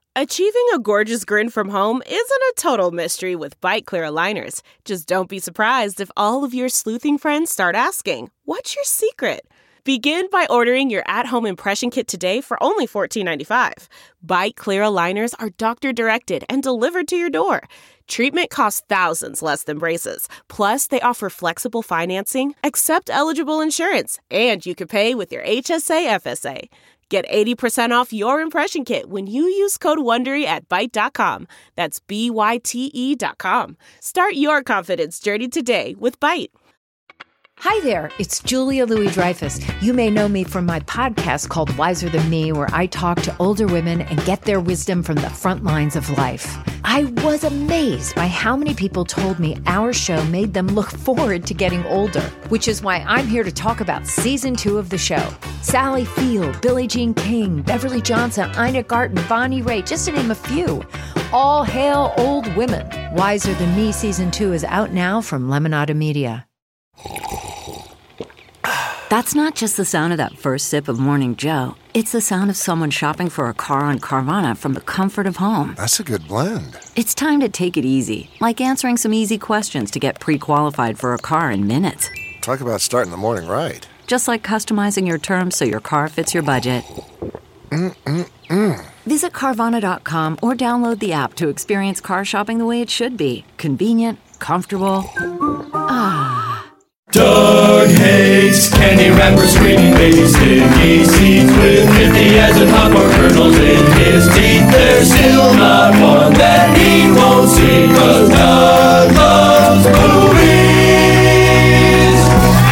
Achieving a gorgeous grin from home isn't a total mystery with Byte Clear aligners. Just don't be surprised if all of your sleuthing friends start asking, "What's your secret?" Begin by ordering your at-home impression kit today for only $14.95. Byte Clear aligners are doctor-directed and delivered to your door. Treatment costs thousands less than braces. Plus, they offer flexible financing, accept eligible insurance, and you can pay with your HSA FSA. Get 80% off your impression kit when you use code WONDERY at Byte.com. That's BYTE.com. Start your confidence journey today with Byte. Hi there, it's Julia Louis-Dreyfus. You may know me from my podcast called Wiser Than Me, where I talk to older women and get their wisdom from the front lines of life. I was amazed by how many people told me our show made them look forward to getting older, which is why I'm here to talk about season 2 of the show. Sally Field, Billie Jean King, Beverly Johnson, Ina Garten, Bonnie Raitt, just to name a few. All hail old women. Wiser Than Me season 2 is out now from Lemonada Media. That's not just the sound of that first sip of Morning Joe. It's the sound of someone shopping for a car on Carvana from the comfort of home. That's a good blend. It's time to take it easy, like answering some easy questions to get pre-qualified for a car in minutes. Talk about starting the morning right. Just like customizing your terms so your car fits your budget. Visit Carvana.com or download the app to experience car shopping the way it should be. Convenient, comfortable. Doug hates candy wrappers, screaming baby sticky seeds with 50 as in popcorn kernels in his teeth. There's still not one that he won't see, 'cause Doug loves movies.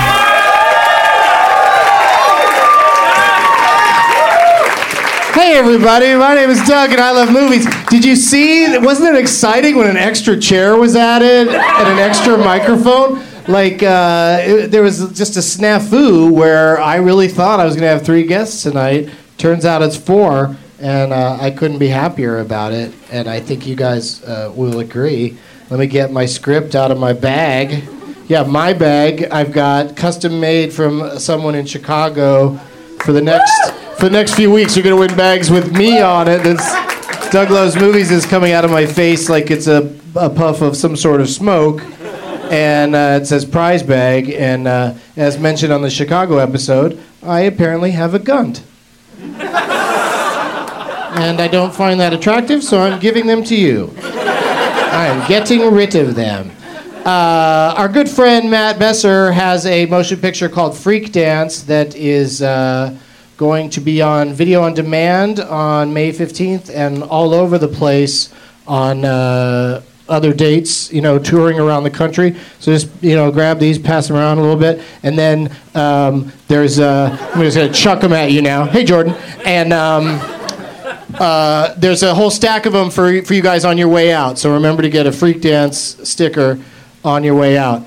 Hey everybody, my name is Doug and I love movies. Did you see, wasn't it exciting when an extra chair was added and an extra microphone? Like, there was just a snafu where I really thought I was going to have 3 guests tonight. Turns out it's 4, and I couldn't be happier about it. And I think you guys will agree. Let me get my script out of my bag. Yeah, my bag. I've got custom made from someone in Chicago for the next few weeks. You're going to win bags with me on it. It's Doug Loves Movies is coming out of my face like it's a puff of some sort of smoke. And it says prize bag, and as mentioned on the Chicago episode, I apparently have a gun. And I don't find that attractive, so I'm giving them to you. I'm getting rid of them. Our good friend Matt Besser has a motion picture called Freak Dance that is going to be on video on demand on May 15th and all over the place on other dates, touring around the country. So just, grab these, pass them around a little bit. And then I'm just going to chuck them at you now. Hey, Jordan. And there's a whole stack of them for you guys on your way out. So remember to get a Freak Dance sticker on your way out.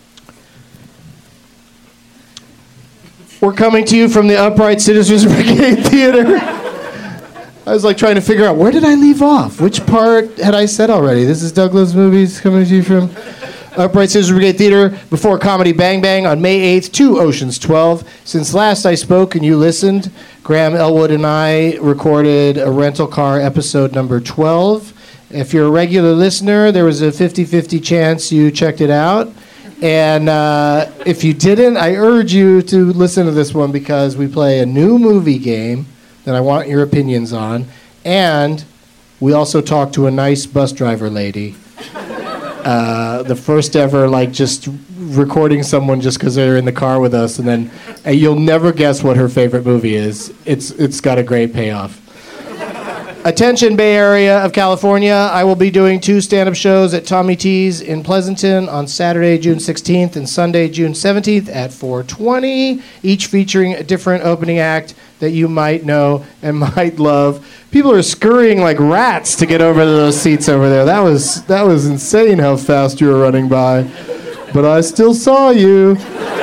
We're coming to you from the Upright Citizens Brigade Theater. I was trying to figure out, where did I leave off? Which part had I said already? This is Doug Loves Movies coming to you from Upright Citizens Brigade Theater before Comedy Bang Bang on May 8th to Ocean's 12. Since last I spoke and you listened, Graham Elwood and I recorded a rental car episode number 12. If you're a regular listener, there was a 50-50 chance you checked it out. And if you didn't, I urge you to listen to this one because we play a new movie game that I want your opinions on. And we also talked to a nice bus driver lady. The first ever, just recording someone just because they're in the car with us. And then you'll never guess what her favorite movie is. It's got a great payoff. Attention, Bay Area of California. I will be doing 2 stand-up shows at Tommy T's in Pleasanton on Saturday, June 16th and Sunday, June 17th at 4:20, each featuring a different opening act that you might know and might love. People are scurrying like rats to get over to those seats over there. That was insane how fast you were running by. But I still saw you.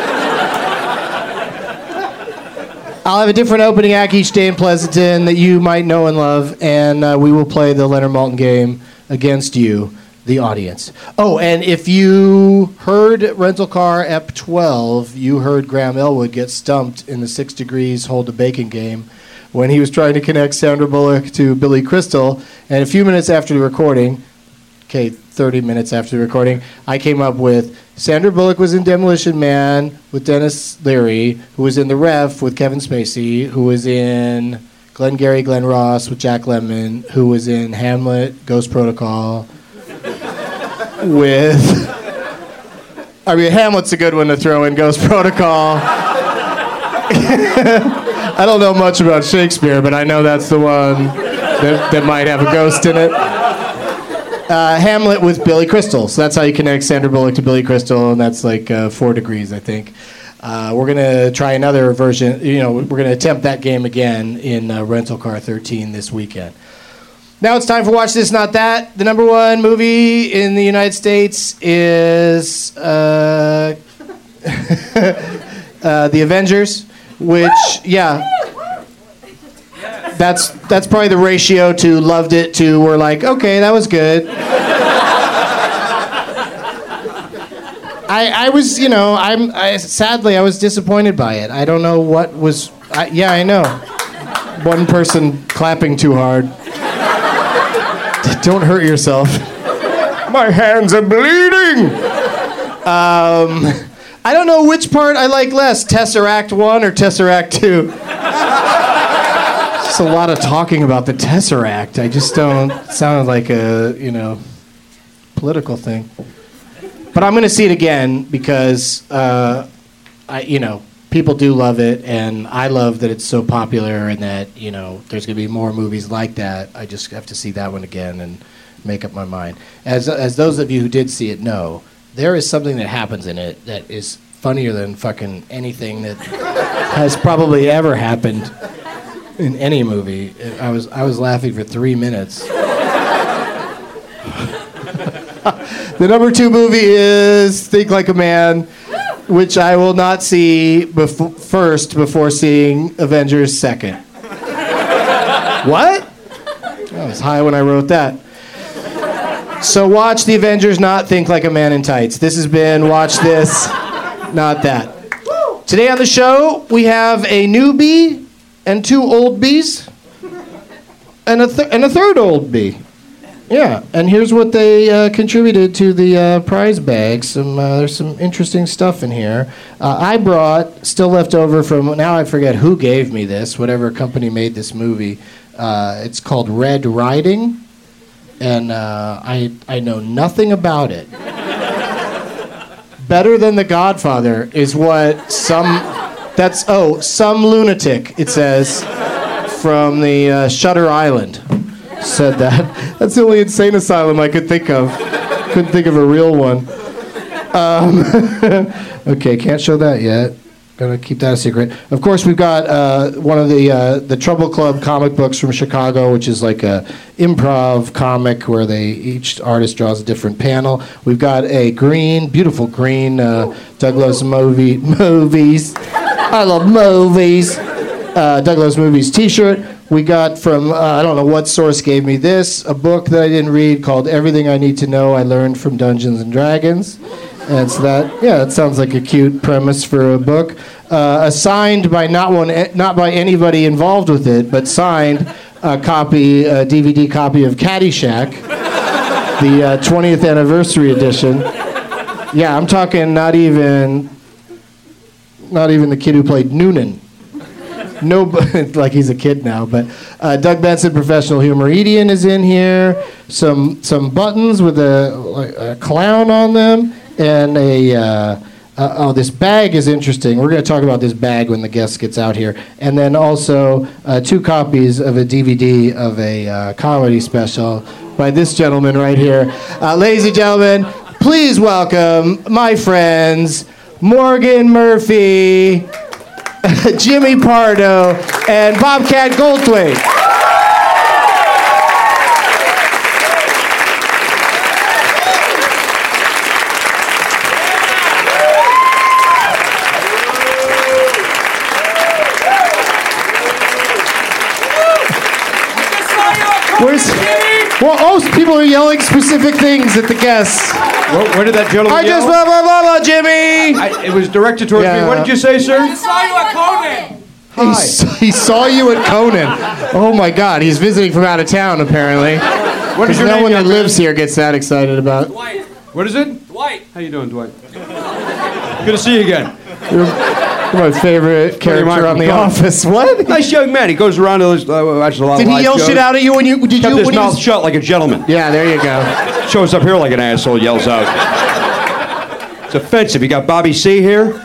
I'll have a different opening act each day in Pleasanton that you might know and love, and we will play the Leonard Maltin game against you, the audience. Oh, and if you heard Rental Car EP 12, you heard Graham Elwood get stumped in the 6 Degrees Hold a Bacon game when he was trying to connect Sandra Bullock to Billy Crystal. And a few minutes after the recording, 30 minutes after the recording, I came up with Sandra Bullock was in Demolition Man with Dennis Leary, who was in The Ref with Kevin Spacey, who was in Glengarry Glen Ross with Jack Lemmon, who was in Hamlet, Ghost Protocol with... I mean, Hamlet's a good one to throw in, Ghost Protocol. I don't know much about Shakespeare, but I know that's the one that might have a ghost in it. Hamlet with Billy Crystal. So that's how you connect Sandra Bullock to Billy Crystal, and that's like 4 degrees, I think. We're going to try another version. We're going to attempt that game again in Rental Car 13 this weekend. Now it's time for Watch This, Not That. The number one movie in the United States is The Avengers, which, that's probably the ratio to loved it to we're like, okay, that was good. I was, sadly, I was disappointed by it. I don't know what was, I know. One person clapping too hard. Don't hurt yourself. My hands are bleeding. I don't know which part I like less, Tesseract 1 or Tesseract 2. Just a lot of talking about the Tesseract. I just don't sound like a, political thing. But I'm going to see it again because, people do love it, and I love that it's so popular and that, there's going to be more movies like that. I just have to see that one again and make up my mind. As those of you who did see it know, there is something that happens in it that is funnier than fucking anything that has probably ever happened in any movie. I was laughing for 3 minutes. The number 2 movie is Think Like a Man, which I will not see first before seeing Avengers second. What? I was high when I wrote that. So watch The Avengers, not Think Like a Man in Tights. This has been Watch This, Not That. Today on the show, we have a newbie and 2 old bees and a third old bee. Yeah, and here's what they contributed to the prize bag. There's some interesting stuff in here. I brought, still left over from, now I forget who gave me this, whatever company made this movie. It's called Red Riding, and I know nothing about it. Better Than The Godfather is what some lunatic, it says, from the Shutter Island said that. That's the only insane asylum I could think of. Couldn't think of a real one. Okay, can't show that yet. Gotta keep that a secret. Of course, we've got one of the Trouble Club comic books from Chicago, which is like a improv comic where each artist draws a different panel. We've got a beautiful green Doug Loves Movies. I love movies. Doug Loves Movies t-shirt. We got from, I don't know what source gave me this, a book that I didn't read called Everything I Need to Know I Learned from Dungeons and Dragons. And so that sounds like a cute premise for a book. Signed by not by anybody involved with it, but signed a DVD copy of Caddyshack, the 20th anniversary edition. Yeah, I'm talking not even the kid who played Noonan. No, like he's a kid now, but Doug Benson, Professional Humoridian, is in here. Some buttons with a clown on them, and this bag is interesting. We're going to talk about this bag when the guest gets out here, and then also 2 copies of a DVD of a comedy special by this gentleman right here. Ladies and gentlemen, please welcome my friends Morgan Murphy, Jimmy Pardo, and Bobcat Goldthwait. People are yelling specific things at the guests. Where did that gentleman I just Jimmy! It was directed towards me. What did you say, sir? I saw you at Conan. He saw you at Conan. Oh my God, he's visiting from out of town apparently. What is your no name, one that young lives here gets that excited about. Dwight. What is it? Dwight. How you doing, Dwight? Good to see you again. You're my favorite character on The Office. What? Nice young man. He goes around to watches a lot Did of he live yell shows. shit out at you when you Kept his when he mouth was- shut like a gentleman. Yeah, there you go. Shows up here like an asshole, yells out. It's offensive. You got Bobby C here?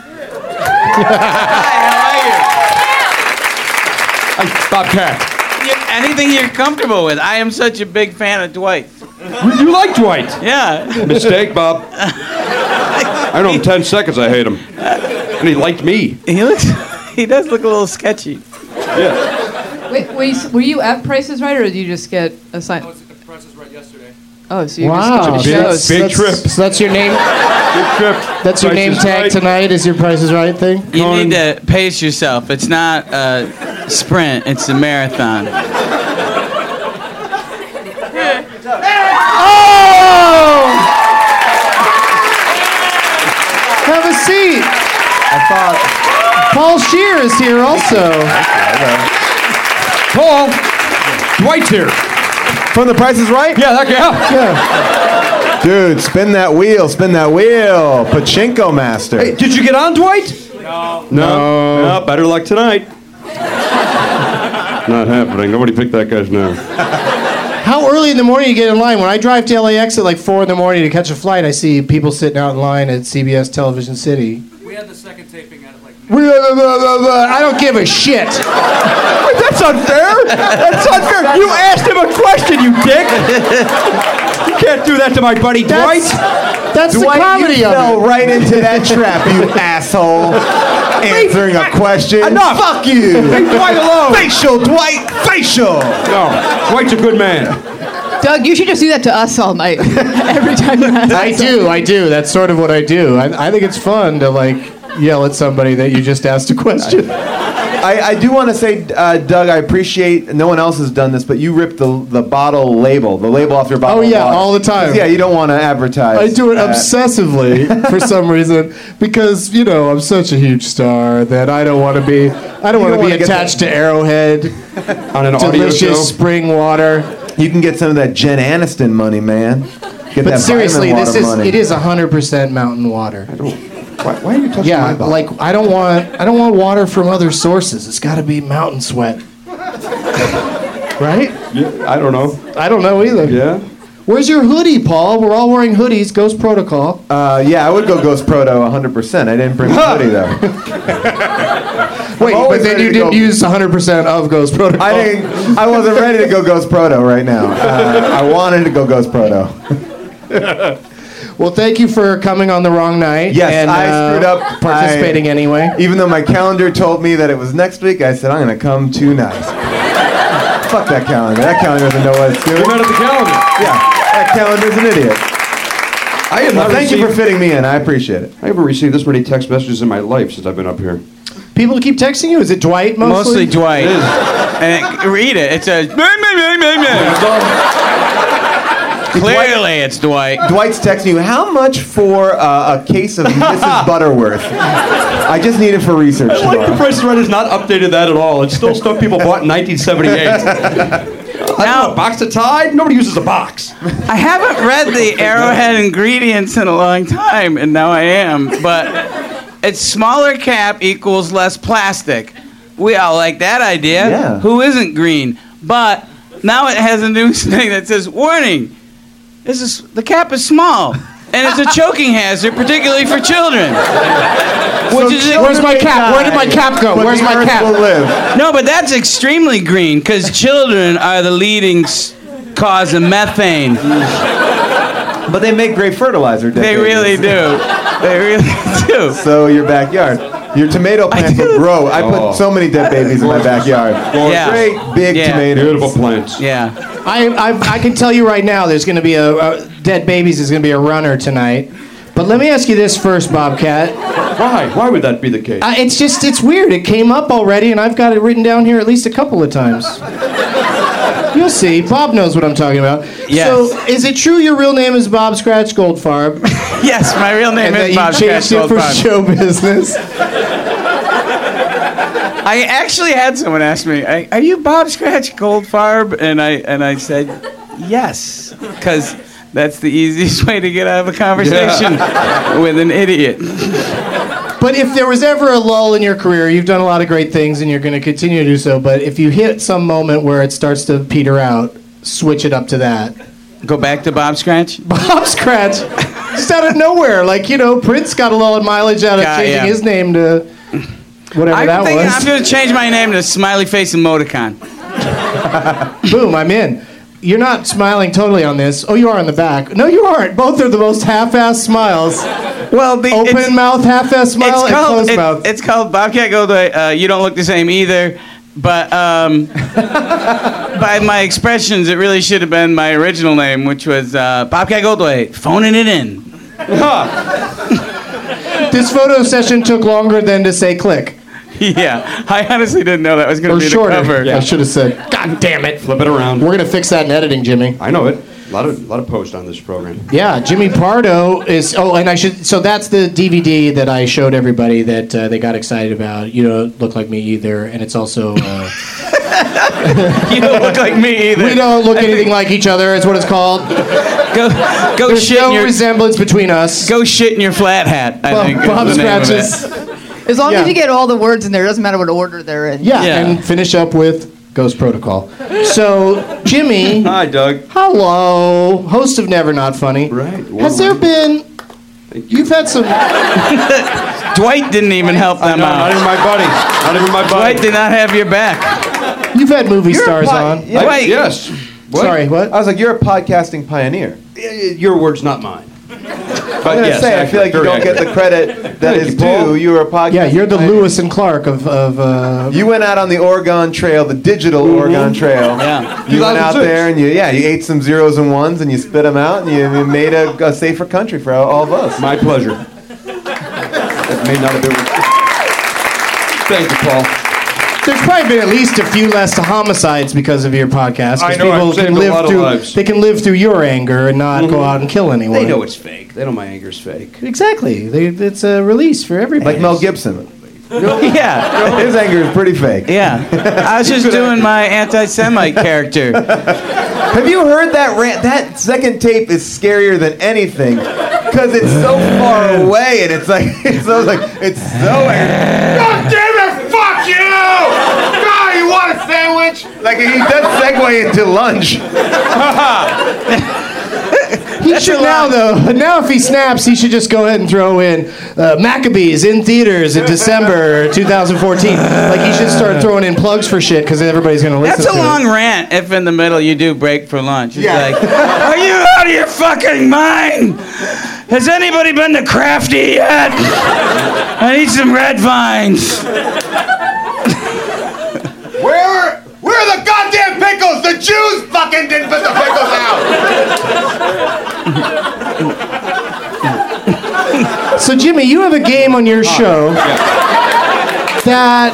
Hi, Bobcat. Anything you're comfortable with. I am such a big fan of Dwight. You like Dwight? Yeah. Mistake, Bob. I know him 10 seconds I hate him. And he liked me. He does look a little sketchy. Yeah. Wait, were you at Price is Right, or did you just get assigned? I was at the Price is Right yesterday. Oh, so you Wow, just Big- get shows. big trip. So that's your name. Good trip. That's your Price name is tag Right. tonight. Is your Price is Right thing? You need to pace yourself. It's not a sprint, it's a marathon. Oh! Have a seat. I thought. Paul Scheer is here also. Paul, Dwight's here. From The Price is Right? Yeah, that guy. Yeah. Dude, spin that wheel, spin that wheel. Pachinko master. Hey, did you get on, Dwight? No. No, better luck tonight. Not happening. Nobody picked that guy's name. How early in the morning you get in line? When I drive to LAX at like 4 in the morning to catch a flight, I see people sitting out in line at CBS Television City. We had the second taping at like. I don't give a shit. Wait, that's unfair. That's unfair. You asked him a question, you dick. You can't do that to my buddy Dwight. That's the comedy you of fell it. right into that trap, you asshole. Answering a question. Enough. Fuck you. Leave Dwight alone. Facial, Dwight. Facial. No, Dwight's a good man. Doug, you should just do that to us all night. Every time you ask. I do. That's sort of what I do. I think it's fun to like yell at somebody that you just asked a question. I do want to say, Doug, I appreciate, no one else has done this, but you ripped the bottle label, the label off your bottle Oh, yeah, of water. all the time. Yeah, you don't want to advertise. I do it that. obsessively for some reason because I'm such a huge star that I don't want to be wanna get attached to Arrowhead, On an audio show. delicious spring water. You can get some of that Jen Aniston money, man. Get But that seriously, vitamin water money. it is 100% mountain water. Why are you touching Yeah, my bottle? like I don't want water from other sources. It's got to be mountain sweat. Right? Yeah, I don't know. I don't know either. Yeah? Where's your hoodie, Paul? We're all wearing hoodies. Ghost Protocol. Yeah, I would go Ghost Proto 100%. I didn't bring a hoodie, though. Wait, but always then ready you to didn't go. use 100% of Ghost Protocol. I wasn't ready to go Ghost Proto right now. I wanted to go Ghost Proto. Well, thank you for coming on the wrong night. Yes, and, I screwed up. Participating anyway. Even though my calendar told me that it was next week, I said, I'm going to come tonight. Fuck that calendar. That calendar doesn't know what it's doing. We met at the calendar. Yeah, that calendar's an idiot. I have Well, not thank you for received, fitting me in. I appreciate it. I haven't received this many text messages in my life since I've been up here. People keep texting you. Is it Dwight mostly? Mostly Dwight. And read it. It says, clearly it's Dwight. Dwight's texting you, how much for a case of Mrs. Butterworth? I just need it for research I like the tomorrow. Price is Right has not updated that at all. It's still stuff people bought in 1978. Now- A box of Tide? Nobody uses a box. I haven't read the Arrowhead ingredients in a long time, and now I am. But it's smaller cap equals less plastic. We all like that idea. Yeah. Who isn't green? But now it has a new thing that says, warning, the cap is small. And it's a choking hazard, particularly for children. Where's my cap? Where did my cap go? But Where's the my Earth cap? will live. No, but that's extremely green because children are the leading cause of methane. But they make great fertilizer. They really do. They really do. So your backyard. Your tomato plants will grow. I put so many dead babies in my backyard. Yeah. Great big Yeah. tomatoes. Beautiful plants. Yeah. I can tell you right now, there's going to be a Dead Babies is going to be a runner tonight. But let me ask you this first, Bobcat. Why? Why would that be the case? It's weird. It came up already, and I've got it written down here at least a couple of times. You'll see. Bob knows what I'm talking about. Yes. So, is it true your real name is Bob Scratch Goldfarb? Yes, my real name And that is you Bob changed it for Scratch show business? I actually had someone ask me, "Are you Bob Scratch Goldfarb?" And I said, "Yes," because that's the easiest way to get out of a conversation with an idiot. But if there was ever a lull in your career, you've done a lot of great things and you're going to continue to do so, but if you hit some moment where it starts to peter out, switch it up to that. Go back to Bob Scratch? Bob Scratch. Just out of nowhere. Like, Prince got a lull in mileage out of changing his name to whatever that was. I'm going to change my name to Smiley Face Emoticon. Boom, I'm in. You're not smiling totally on this. Oh, you are on the back. No, you aren't. Both are the most half-assed smiles. Well, open mouth, half-assed smile, and closed mouth. It's called Bobcat Goldthwait. You don't look the same either. But by my expressions, it really should have been my original name, which was Bobcat Goldthwait, phoning it in. This photo session took longer than to say click. Yeah, I honestly didn't know that was going to be shorter. The cover. Yeah. I should have said, God damn it. Flip it around. We're going to fix that in editing, Jimmy. I know it. A lot of post on this program. Yeah, Jimmy Pardo is. Oh, and so that's the DVD that I showed everybody that they got excited about. You don't look like me either, and it's also. You don't look like me either. We don't look anything like each other. Is what it's called. Go There's shit. No resemblance between us. Go shit in your flat hat. I think Bob Scratches. As long as you get all the words in there, it doesn't matter what order they're in. Yeah, and finish up with Ghost Protocol. So, Jimmy. Hi, Doug. Hello. Host of Never Not Funny. Right. Has there been... You've had some... Dwight didn't even help them out. Not even my buddy. Not even my buddy. Dwight did not have your back. You've had movie stars on. Yeah. Wait. Yes. What? Sorry, what? I was like, you're a podcasting pioneer. Your words, not mine. I feel like you don't get the credit that is due. You were a podcast. Yeah, you're the Lewis and Clark of You went out on the Oregon Trail, the digital Oregon Trail. Yeah. You went out there and you ate some zeros and ones and you spit them out and you made a safer country for all of us. My pleasure. That may not have been. Thank you, Paul. There's probably been at least a few less homicides because of your podcast. I know, I've saved a lot of lives. They can live through your anger and not go out and kill anyone. They know it's fake. They know my anger's fake. Exactly. It's a release for everybody. Like Mel Gibson. Yeah. His anger is pretty fake. Yeah. I was just doing my anti-Semite character. Have you heard that rant? That second tape is scarier than anything because it's so far away and it's so angry. God damn it! Fuck you! God, you want a sandwich? Like he does segue into lunch. He should now, though. Now, if he snaps, he should just go ahead and throw in Maccabees in theaters in December 2014. Like, he should start throwing in plugs for shit because everybody's going to listen to it. That's a long rant if in the middle you do break for lunch. It's like, are you out of your fucking mind? Has anybody been to Crafty yet? I need some red vines. Where are the goddamn pickles? The Jews fucking didn't put the pickles out. So, Jimmy, you have a game on your show that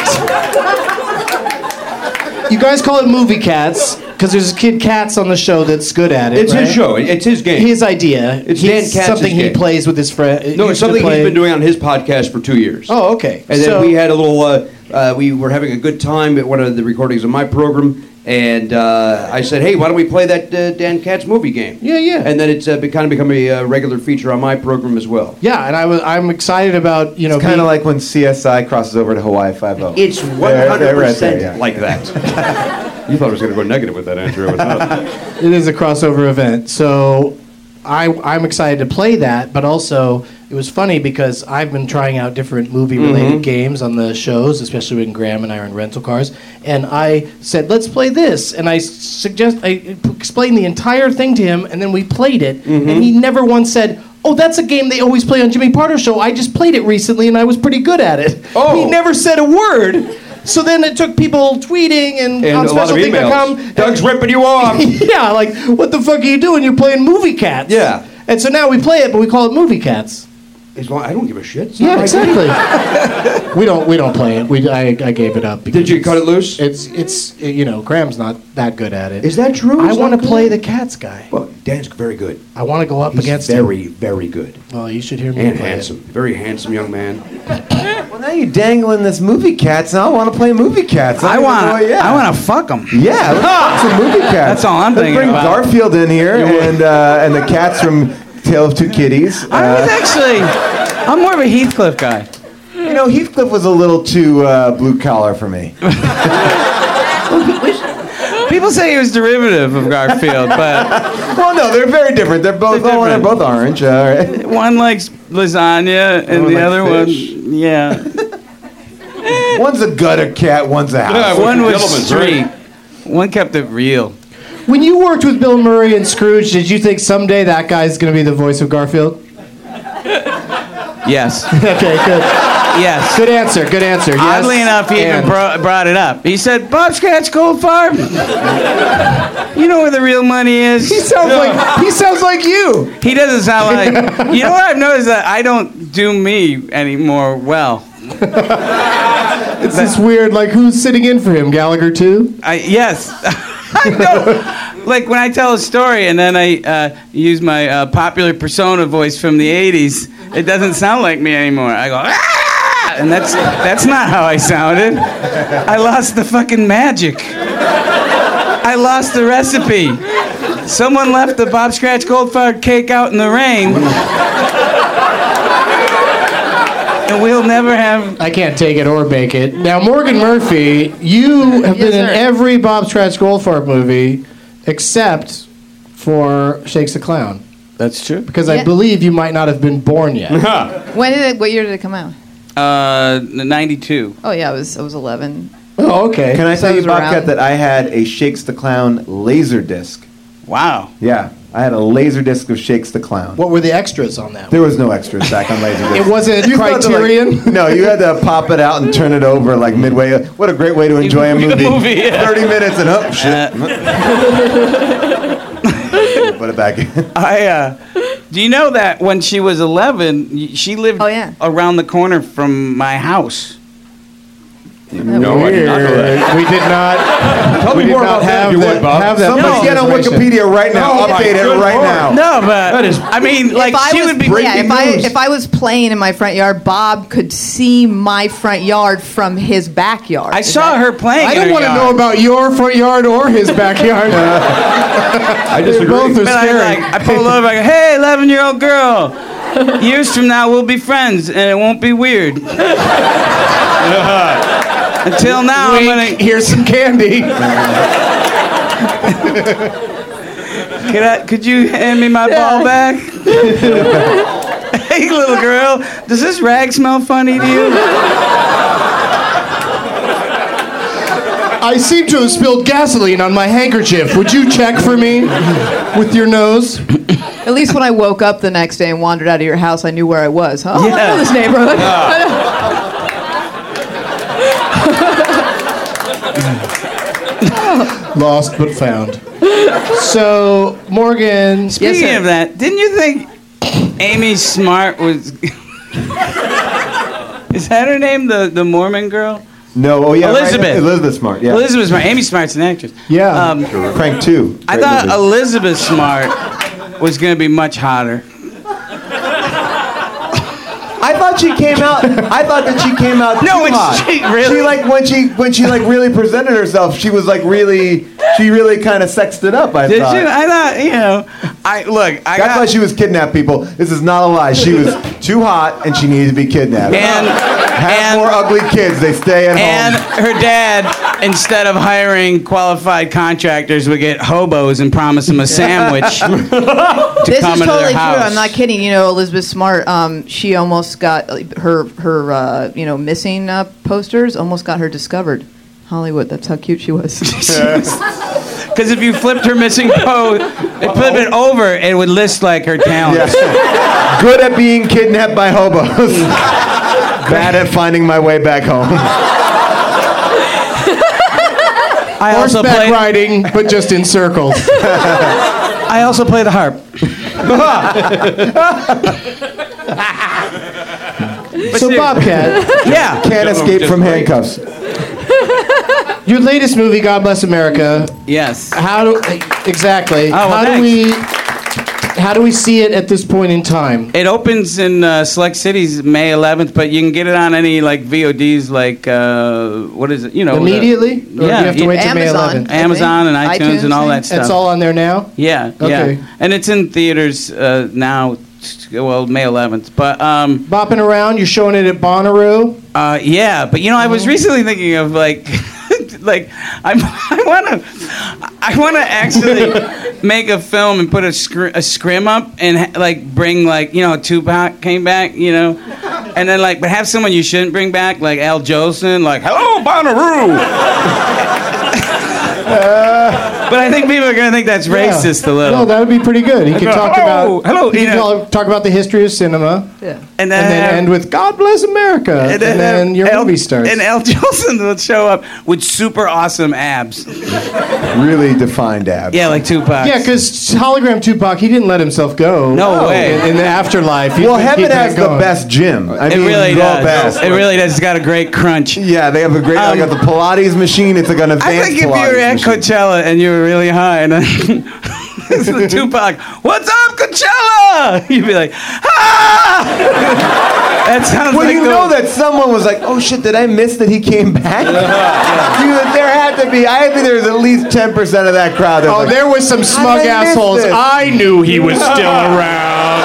you guys call it Movie Cats because there's a kid Katz on the show that's good at it. It's his show. It's his game. His idea. It's Dan Katz's something game. he plays with his friend. No, it's something he's been doing on his podcast for 2 years. Oh, okay. And then we had a little. We were having a good time at one of the recordings of my program, and I said, "Hey, why don't we play that Dan Katz movie game?" Yeah. And then it's kind of become a regular feature on my program as well. Yeah, and I'm excited about It's kind of like when CSI crosses over to Hawaii 5-0. It's 100% like that. You thought I was going to go negative with that answer. It was not. It is a crossover event, so I'm excited to play that, but also it was funny because I've been trying out different movie-related games on the shows, especially when Graham and I are in rental cars, and I said, let's play this, and I explained the entire thing to him, and then we played it, and he never once said, oh, that's a game they always play on Jimmy Pardo Show. I just played it recently, and I was pretty good at it. Oh. He never said a word. So then it took people tweeting and on a lot of specialthing.com. emails. Doug's ripping you off. Yeah, like, what the fuck are you doing? You're playing Movie Cats. Yeah. And so now we play it, but we call it Movie Cats. As long, I don't give a shit. It's Yeah, not my exactly. we don't play it. I gave it up. Did you cut it loose? It's Graham's not that good at it. Is that true? I He's want not to good? play the Cats guy. Well, Dan's very good. I want to go up He's against very, him. very good. Well, you should hear me And play handsome. Very handsome young man. Well, now you're dangling this movie cats, and I want to play movie cats. I want to fuck them. Yeah, let's fuck some movie cats. That's all I'm thinking Let's bring about. Garfield in here and the cats from Tale of Two Kitties. I'm more of a Heathcliff guy. You know, Heathcliff was a little too blue collar for me. People say he was derivative of Garfield, but well, no, they're very different. They're both orange. All right. One likes lasagna, and the other fish. one, yeah. One's a gutter cat, one's a house. One was street. One kept it real. When you worked with Bill Murray and Scrooge, did you think someday that guy's going to be the voice of Garfield? Yes. Okay, good. Yes. Good answer. Yes, Oddly enough, he even brought it up. He said, "Bob's Cat's Gold Farm. You know where the real money is." He sounds like you. He doesn't sound like. You know what I've noticed, that I don't do me anymore well. It's this weird, like, who's sitting in for him? Gallagher too? Yes. I know. Like when I tell a story and then I use my popular persona voice from the '80s, it doesn't sound like me anymore. I go, "Ah!" And that's not how I sounded. I lost the fucking magic. I lost the recipe. Someone left the Bob Scratch Goldfarb cake out in the rain. And we'll never have... I can't take it or bake it. Now, Morgan Murphy, you have been in every Bob Scratch Goldfarb movie except for Shakes the Clown. That's true. Because I believe you might not have been born yet. What year did it come out? 92. Oh yeah, I was 11. Oh, okay. Can I tell you, was Bobcat, around. that I had a Shakes the Clown laser disc? Wow. Yeah, I had a laser disc of Shakes the Clown. What were the extras on that? There was no extras back on Laserdisc. It wasn't You had to, Criterion? no, you had to pop it out and turn it over like midway. What a great way to enjoy a movie. Yeah. 30 minutes and oh shit. Put it back in. Do you know that when she was 11, she lived around the corner from my house? No, I did not know that. We did not. Tell me more about that, if you would, Bob. Have that Somebody get on information. Wikipedia right now. Update it right now. No, but I mean, like, she would be breaking news. If I was playing in my front yard, Bob could see my front yard from his backyard. I saw her playing. I don't want to know about your front yard or his backyard. I disagree. Both are scary. I pull over. I go, "Hey, 11-year-old girl. Years from now, we'll be friends, and it won't be weird." Until now, Wink, I'm gonna. here's some candy. Could you hand me my ball back? Hey, little girl, does this rag smell funny to you? I seem to have spilled gasoline on my handkerchief. Would you check for me with your nose? At least when I woke up the next day and wandered out of your house, I knew where I was. Huh? Oh, I know this neighborhood. Lost but found. So, Morgan... Speaking of that, didn't you think Amy Smart was... Is that her name, the Mormon girl? No, oh yeah, Elizabeth. Right. Elizabeth Smart, yeah. Elizabeth Smart. Amy Smart's an actress. Yeah. Crank 2. I thought Elizabeth Smart was going to be much hotter. I thought she came out. I thought that she came out. No, too it's hot. she really. She like when she like really presented herself. She was like really. She really kind of sexed it up. I Did thought. you? I thought, you know. That's why she was kidnapped. People, this is not a lie. She was too hot and she needed to be kidnapped. Have more ugly kids. They stay at home. And her dad, instead of hiring qualified contractors, would get hobos and promise them a sandwich to This come is into totally their true. house. I'm not kidding. You know, Elizabeth Smart. She almost got her missing posters. Almost got her discovered. Hollywood. That's how cute she was. Because if you flipped her missing pose, flip it over, it would list like her talents. Yes. Good at being kidnapped by hobos. Bad at finding my way back home. I also Horseback play riding, but just in circles. I also play the harp. So Bobcat, Yeah. Can't escape from handcuffs. your latest movie, God Bless America. Yes. How do exactly? Oh, well, how do we? How do we see it at this point in time? It opens in select cities May 11th, but you can get it on any like VODs, like what is it? You know, immediately? Or do you have to wait till May 11th? Amazon and iTunes and all that stuff. It's all on there now? Yeah. Okay. Yeah. And it's in theaters now. Well, May 11th, but bopping around. You're showing it at Bonnaroo. Yeah, but you know, I was recently thinking of like, like I want to actually make a film and put a scrim up and like bring like, you know, Tupac came back, you know, and then like, but have someone you shouldn't bring back, like Al Jolson, like hello Bonnaroo. But I think people are going to think that's racist a little. No, that would be pretty good. He could talk about talk about the history of cinema. Yeah. And then end with God Bless America. And then your movie starts. And Al Jolson would show up with super awesome abs. Really defined abs. Yeah, like Tupac. Yeah, because hologram Tupac, he didn't let himself go. No way. In the afterlife. Well, heaven has the best gym. I mean, it really does. Best. It really does. It's got a great crunch. Yeah, they have a great. I got the Pilates machine. It's like an advanced Pilates I think if you were at Coachella and you were really high and it's the Tupac, what's up, Coachella? You'd be like, ah! That sounds well, like you know that someone was like, oh shit, did I miss that he came back? There had to be. I think there was at least 10% of that crowd. That was like, there was some smug assholes. I knew he was still around.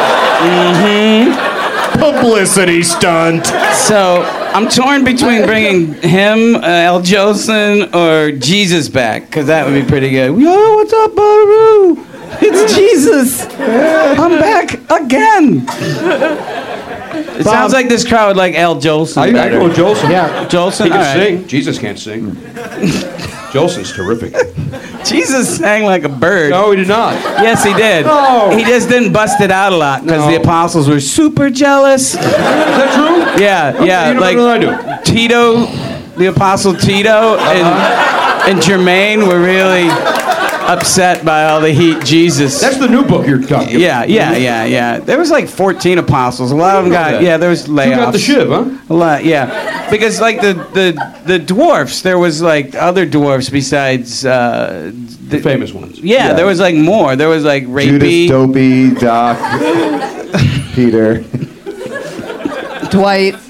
Publicity stunt. So I'm torn between bringing him, Al Jolson, or Jesus back, because that would be pretty good. Yo, what's up, Bonnaroo? It's Jesus. I'm back again. It sounds like this crowd would like Al Jolson. I go with Jolson. Yeah, Jolson. He can sing. Jesus can't sing. Jolson's terrific. Jesus sang like a bird. No, he did not. Yes, he did. No. He just didn't bust it out a lot because the apostles were super jealous. Is that true? Yeah, yeah. You know like better than I do. Tito, the apostle Tito, and Jermaine were really upset by all the heat Jesus. That's the new book you're talking about. Yeah. There was like 14 apostles. A lot of them got, there was layoffs. You got the shiv, huh? A lot, yeah. Because like the dwarfs, there was like other dwarfs besides the famous ones. Yeah, there was like more. There was like Rapey. Judas, Dopey, Doc, Peter. Dwight.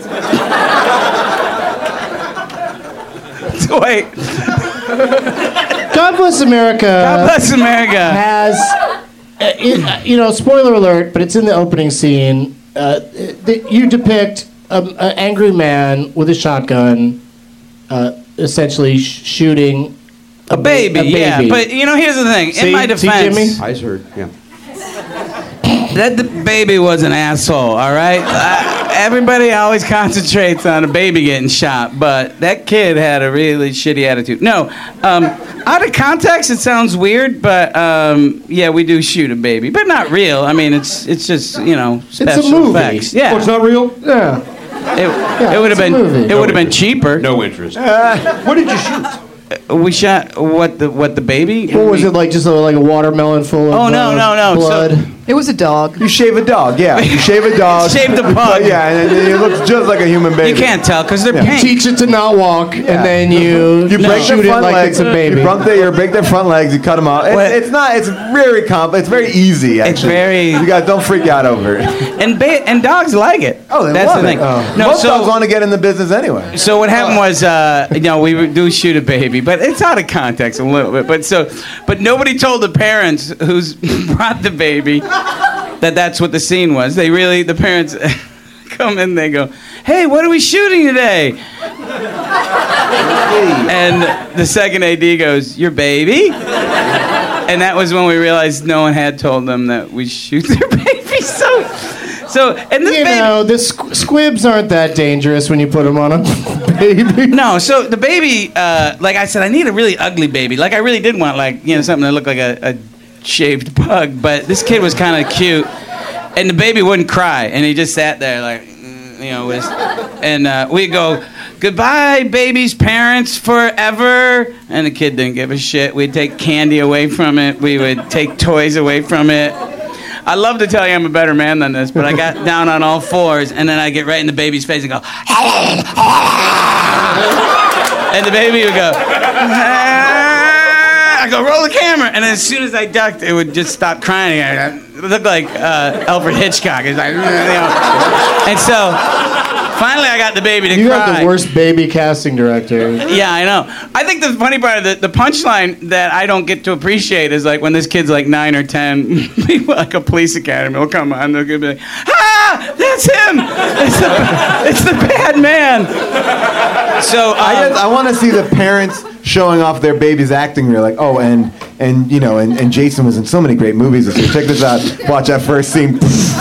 God Bless America. God Bless America has, you know, spoiler alert, but it's in the opening scene. You depict an angry man with a shotgun, essentially shooting a baby. Yeah, but you know, here's the thing. In my defense, Jimmy? Eyes hurt. Yeah. That the baby was an asshole, all right? Everybody always concentrates on a baby getting shot, but that kid had a really shitty attitude. No, out of context, it sounds weird, but yeah, we do shoot a baby, but not real. I mean, it's just, you know, special it's a movie. effects. Yeah. Oh, it's not real? Yeah. It would have been cheaper. No interest. What did you shoot? We shot what the baby? What was it like? Just like a watermelon full of no. blood. It was a dog. You shave a dog, yeah. You shave a dog. Shave the pug. Yeah, and it looks just like a human baby. You can't tell because they're You pink. teach it to not walk, and then you break shoot their it front like legs. it's a baby. You break their front legs. You cut them off. It's not. It's very It's very easy. Actually. It's very. You guys don't freak out over it. And dogs like it. Oh, they That's love the thing. it. Oh. No, Most dogs want to get in the business anyway. So what happened was, you know, we do shoot a baby, but it's out of context a little bit. But nobody told the parents who's brought the baby that that's what the scene was. The parents come in, they go, "Hey, what are we shooting today?" And the second AD goes, "Your baby?" And that was when we realized no one had told them that we shoot their baby. So and this baby, know, the squibs aren't that dangerous when you put them on a baby. No, so the baby, like I said, I need a really ugly baby. Like I really did want, like, you know, something that looked like a shaved pug. But this kid was kind of cute, and the baby wouldn't cry, and he just sat there like, you know, and we go, "Goodbye, baby's parents, forever." And the kid didn't give a shit. We'd take candy away from it. We would take toys away from it. I'd love to tell you I'm a better man than this, but I got down on all fours, and then I get right in the baby's face and go, and the baby would go, I go, roll the camera. And as soon as I ducked, it would just stop crying again. It looked like Alfred Hitchcock. It's like, And so finally I got the baby to cry. You got the worst baby casting director. Yeah, I know. I think the funny part of the punchline that I don't get to appreciate is like when this kid's like 9 or 10, people like a police academy will come on, they're gonna be like, ah, that's him. It's the bad man. So I want to see the parents showing off their baby's acting. They're like, oh, and Jason was in so many great movies this year. Check this out. Watch that first scene.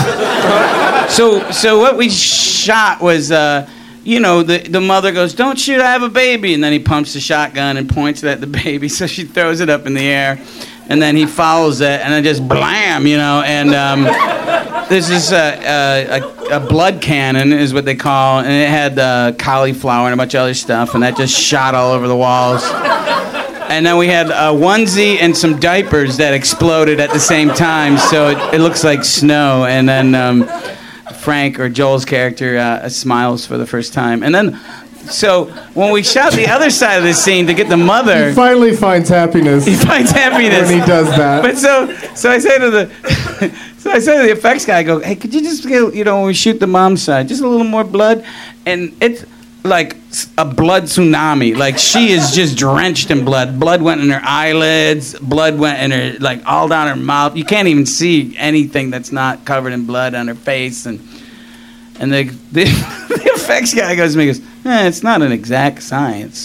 So what we shot was, the mother goes, don't shoot, I have a baby. And then he pumps the shotgun and points it at the baby. So she throws it up in the air. And then he follows it, and then just blam, And there's this a blood cannon is what they call, and it had cauliflower and a bunch of other stuff, and that just shot all over the walls. And then we had a onesie and some diapers that exploded at the same time, so it looks like snow. And then Frank, or Joel's character, smiles for the first time. And then, so when we shot the other side of the scene to get the mother, he finally finds happiness. He finds happiness when he does that. But so I say to the effects guy, I go, hey, could you just get, when we shoot the mom's side, just a little more blood? And it's like a blood tsunami. Like she is just drenched in blood. Blood went in her eyelids. Blood went in her, like all down her mouth. You can't even see anything that's not covered in blood on her face. And the effects guy goes to me, it's not an exact science.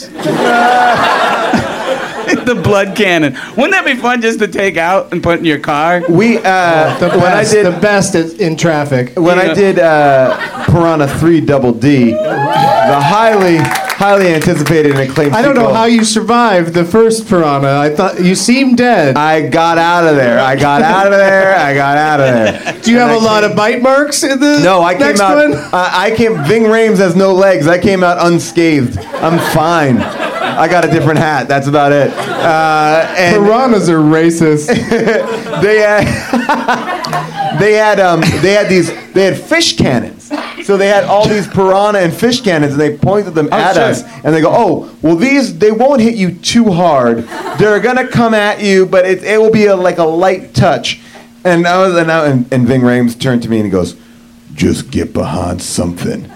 The blood cannon. Wouldn't that be fun just to take out and put in your car? The best in traffic. When I did Piranha 3 Double D, the highly anticipated and acclaimed I don't know sequel. how you survived the first Piranha. I thought you seemed dead. I got out of there. Do you have a lot of bite marks in the No, I next came out. one? Ving Rhames has no legs. I came out unscathed. I'm fine. I got a different hat. That's about it. And Piranhas are racist. they had fish cannons. So they had all these piranha and fish cannons, and they pointed them at us, and they go, "Oh, well, they won't hit you too hard. They're gonna come at you, but it will be like a light touch." And Ving Rhames turned to me and he goes, "Just get behind something."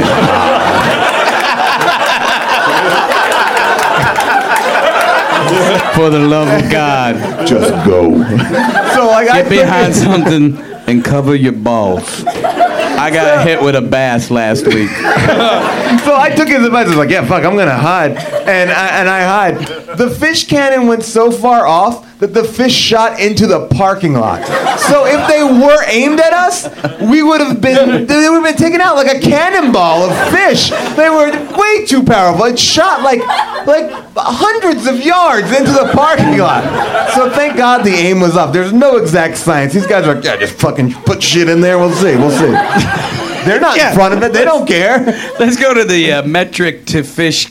For the love of God, just go. So get behind something and cover your balls. I got hit with a bass last week. So I took his advice. I was like, yeah, fuck, I'm gonna hide, and I hide. The fish cannon went so far off that the fish shot into the parking lot. So if they were aimed at us, they would have been taken out like a cannonball of fish. They were way too powerful. It shot like hundreds of yards into the parking lot. So thank God the aim was off. There's no exact science. These guys are like, yeah, just fucking put shit in there. We'll see. They're not in front of it. They don't care. Let's go to the metric to fish.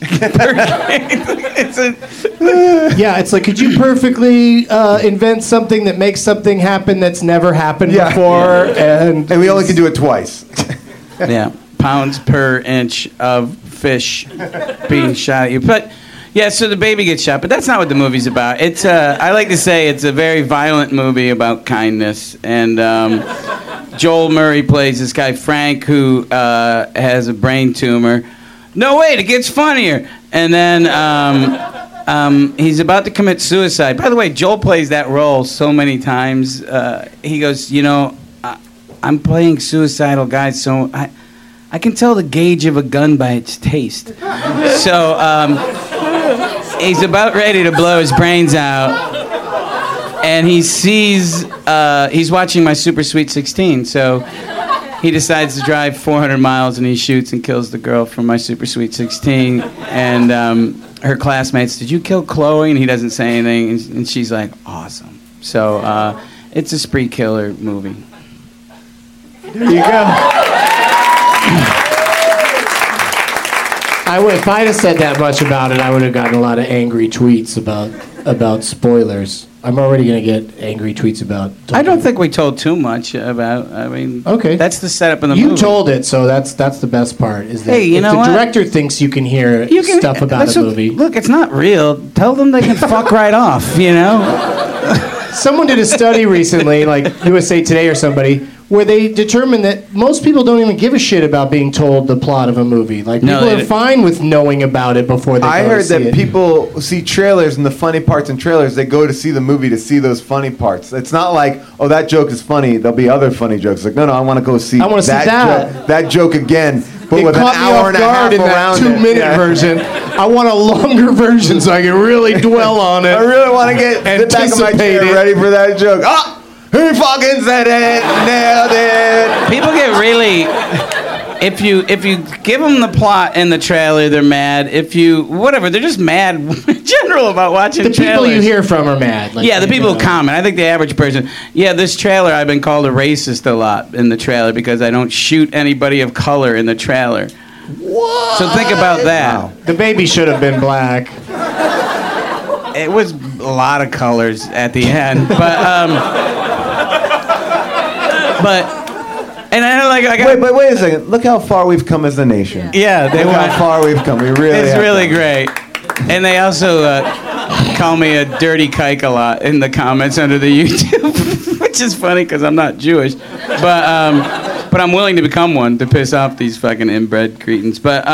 It's like, could you perfectly invent something that makes something happen that's never happened before? Yeah. And we only can do it twice. Yeah, pounds per inch of fish being shot at you. But yeah, so the baby gets shot, but that's not what the movie's about. It's I like to say it's a very violent movie about kindness, and Joel Murray plays this guy Frank who has a brain tumor. No, wait, it gets funnier. And then he's about to commit suicide. By the way, Joel plays that role so many times. He goes, I'm playing suicidal guys, so I can tell the gauge of a gun by its taste. So he's about ready to blow his brains out. And he sees, he's watching My Super Sweet 16, so he decides to drive 400 miles and he shoots and kills the girl from My Super Sweet 16. And her classmates, did you kill Chloe? And he doesn't say anything, and she's like, awesome. So it's a spree killer movie. There you go. If I'd have said that much about it, I would have gotten a lot of angry tweets about about spoilers. I'm already going to get angry tweets about. I don't think we told too much about. I mean, okay, that's the setup in the movie. movie. You told it, so that's the best part. Is that hey, you if know the what? director thinks you can hear stuff about a movie. Look, it's not real. Tell them they can fuck right off. You know. Someone did a study recently, like USA Today or somebody, where they determined that most people don't even give a shit about being told the plot of a movie. Like, people are fine with knowing about it before they I go heard to see that it. people see trailers and the funny parts in trailers, they go to see the movie to see those funny parts. It's not like, oh, that joke is funny, there'll be other funny jokes. Like, no, I want to go see that joke again, but it with an caught me hour off and a guard half in that around 2-minute version. I want a longer version so I can really dwell on it. I really want to get the back of my chair ready for that joke. Ah! He fucking said it, nailed it. People get really. If you give them the plot in the trailer, they're mad. If you they're just mad in general about watching trailers. The people you hear from are mad. Like, the people who comment. I think the average person. Yeah, this trailer, I've been called a racist a lot in the trailer because I don't shoot anybody of color in the trailer. What? So think about that. Wow. The baby should have been black. It was a lot of colors at the end, and I wait a second. Look how far we've come as a nation. Yeah, look how far we've come. We really. It's really great. And they also call me a dirty kike a lot in the comments under the YouTube, which is funny because I'm not Jewish, but I'm willing to become one to piss off these fucking inbred cretins. But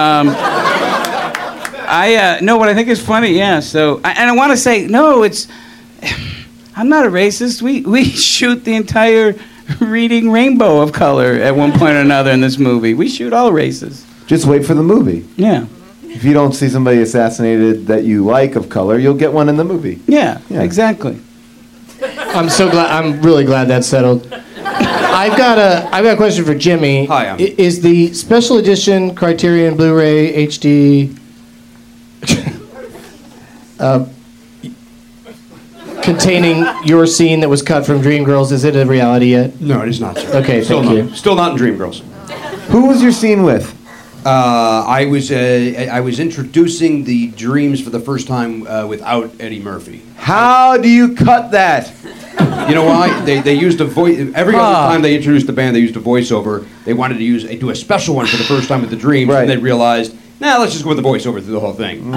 what I think is funny, yeah. So I want to say no. I'm not a racist. We shoot the entire reading rainbow of color at one point or another in this movie. We shoot all races. Just wait for the movie. Yeah. If you don't see somebody assassinated that you like of color, you'll get one in the movie. Yeah. Exactly. I'm so glad. I'm really glad that's settled. I've got a question for Jimmy. Hi. Is the special edition Criterion Blu-ray HD containing your scene that was cut from Dreamgirls, is it a reality yet? No, it is not, sir. Okay, Still thank not. you. Still not in Dreamgirls. Who was your scene with? I was introducing the Dreams for the first time without Eddie Murphy. How do you cut that? You know why? They used a voice. Every other time they introduced the band, they used a voiceover. They wanted to do a special one for the first time with the Dreams, and they realized, let's just go with the voiceover through the whole thing.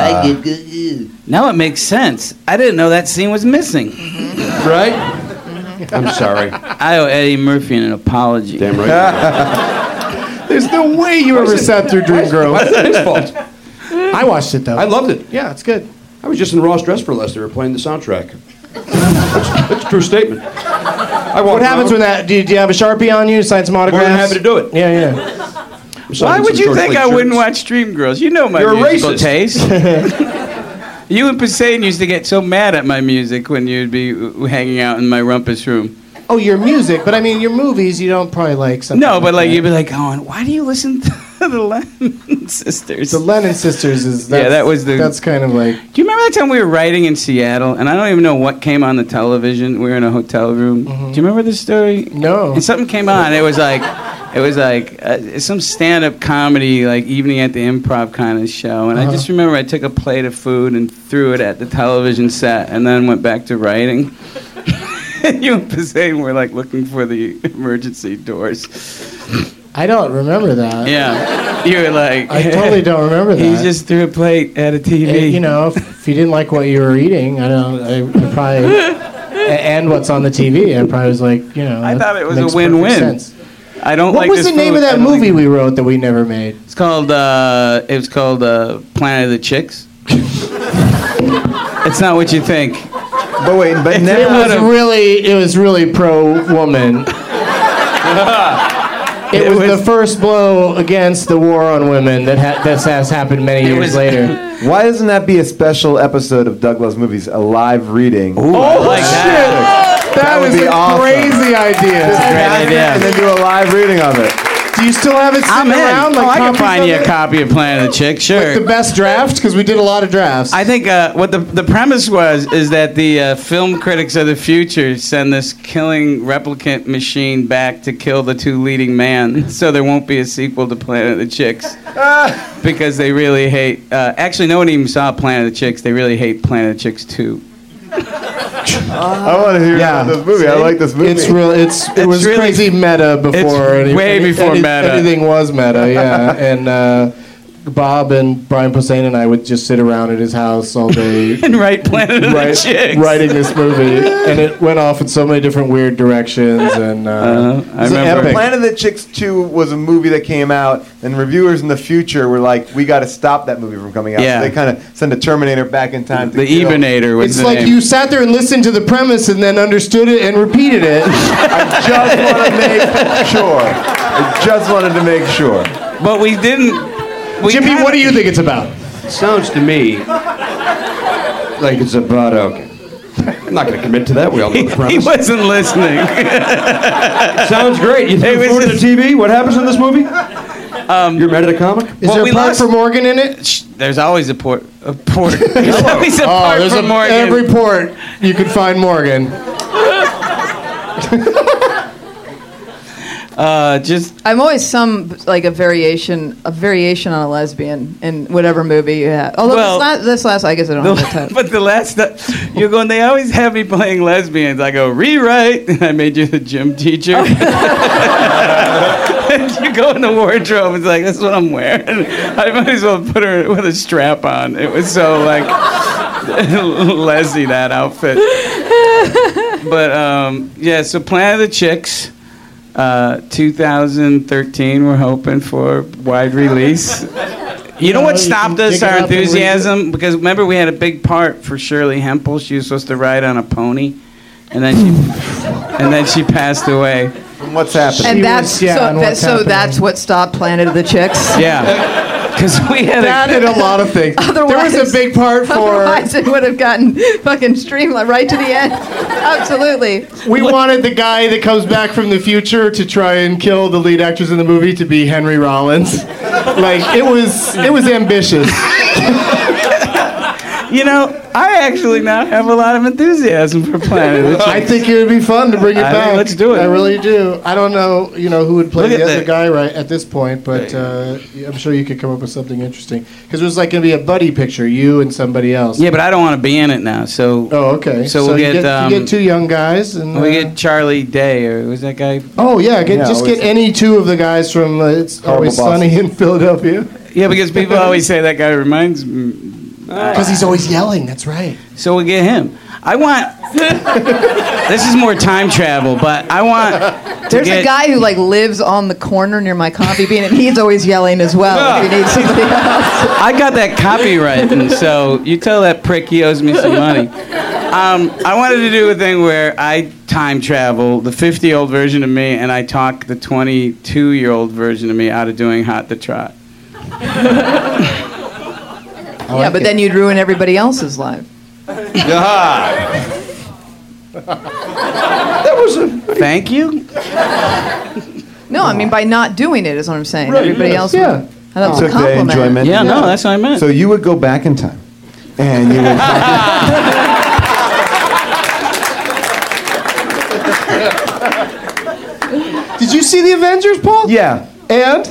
Now it makes sense. I didn't know that scene was missing. Right? I'm sorry. I owe Eddie Murphy an apology. Damn right. There's no way you ever sat through Dreamgirls. Why is that his fault? I watched it, though. I loved it. Yeah, it's good. I was just in Ross Dress for Less. They were playing the soundtrack. That's a true statement. What happens when that? Do you have a Sharpie on you? Sign some autographs? More than happy to do it. Yeah. Why would you think I wouldn't watch Dreamgirls? You know my musical taste. You and Hussein used to get so mad at my music when you'd be hanging out in my rumpus room. Oh, your music, but I mean your movies. You don't probably like something. No, but like you'd be like, going, why do you listen to the Lennon Sisters? The Lennon Sisters is that's kind of like. Do you remember that time we were writing in Seattle, and I don't even know what came on the television? We were in a hotel room. Mm-hmm. Do you remember this story? No. And something came on. It was like some stand-up comedy, like Evening at the Improv kind of show. And I just remember I took a plate of food and threw it at the television set, and then went back to writing. You and Hussein were like looking for the emergency doors. I don't remember that. Yeah, you were like. I totally don't remember that. He just threw a plate at a TV. You know, if you didn't like what you were eating, I probably and what's on the TV. I probably was like, I thought it was a win-win. I don't like this. What was the name of that movie we wrote that we never made? It's called. It was called Planet of the Chicks. It's not what you think. But wait, it was really pro-woman. It was the first blow against the war on women that has happened many years later. Why doesn't that be a special episode of Doug Loves Movies, a live reading? Ooh, I like that. That was would be a awesome. crazy idea. Great idea. And then do a live reading of it. Do you still have it sitting I'm in. around? Like I can copies find of you a it? copy of Planet of the Chicks, sure. Like the best draft? Because we did a lot of drafts. I think what the premise is that the film critics of the future send this killing replicant machine back to kill the two leading men, so there won't be a sequel to Planet of the Chicks. Because they really hate... actually, no one even saw Planet of the Chicks. They really hate Planet of the Chicks 2. I want to hear about this movie. I like this movie. It's real. It was really- crazy meta before. It's way before meta. Anything was meta, yeah. And Bob and Brian Posehn and I would just sit around at his house all day And write Planet of the Chicks. writing this movie, and it went off in so many different weird directions. And I it was remember. epic. Planet of the Chicks 2 was a movie that came out, and reviewers in the future were like, we got to stop that movie from coming out. Yeah. So they kind of send a Terminator back in time to The kill. Ebanator was It's the like name. you sat there and listened to the premise and then understood it and repeated it. I just want to make sure. I just wanted to make sure. But we didn't... Jimmy, what do you think it's about? Sounds to me like it's about okay. I'm not going to commit to that. We all know the He premise. wasn't listening. Sounds great. You think was forward to just- TV? What happens in this movie? You're mad at a comic? Is there a we part lost- for Morgan in it? There's always a port. There's always a part there's for Morgan. every port you could find Morgan. I'm always a variation on a lesbian in whatever movie you have. Although Well, this last, I guess I don't have that title. But the last, you're going. They always have me playing lesbians. I go rewrite. And I made you the gym teacher. And you go in the wardrobe. It's like that's what I'm wearing. I might as well put her with a strap on. It was so like Leslie that outfit. But yeah. So Planet of the Chicks. 2013, we're hoping for wide release. You know what stopped us, our enthusiasm? Because remember, we had a big part for Shirley Hempel. She was supposed to ride on a pony, and then she passed away. And what's happening? And that's what stopped Planet of the Chicks. Yeah. Because we had That and a lot of things. There was a big part for... Otherwise, it would have gotten fucking streamlined right to the end. Absolutely. We wanted the guy that comes back from the future to try and kill the lead actors in the movie to be Henry Rollins. Like, it was ambitious. You know, I actually now have a lot of enthusiasm for Planet of the Chicks. I think it would be fun to bring it I think back. let's do it. I really do. I don't know, who would play Look at the other that. guy right at this point, but I'm sure you could come up with something interesting. Because it was like going to be a buddy picture, you and somebody else. Yeah, but I don't want to be in it now. So. Oh, okay. So we'll you get, you get two young guys, and We get Charlie Day, or was that guy? Oh yeah, get always- any two of the guys from It's Always Horrible Sunny in Philadelphia. Yeah, because people always say that guy reminds me. Because he's always yelling. That's right. So we'll get him. I want. This is more time travel, but I want. There's a guy who lives on the corner near my coffee bean, and he's always yelling as well. If he needs somebody else. I got that copyright, and so you tell that prick he owes me some money. I wanted to do a thing where I time travel the 50-year-old version of me, and I talk the 22-year-old version of me out of doing Hot to Trot. Yeah, but then you'd ruin everybody else's life. Thank you. No, I mean by not doing it is what I'm saying. Right, Everybody yes, else yeah. would. That was a Took the compliment. enjoyment. Yeah, no, that's what I meant. So you would go back in time, and you would. Did you see the Avengers, Paul? Yeah. And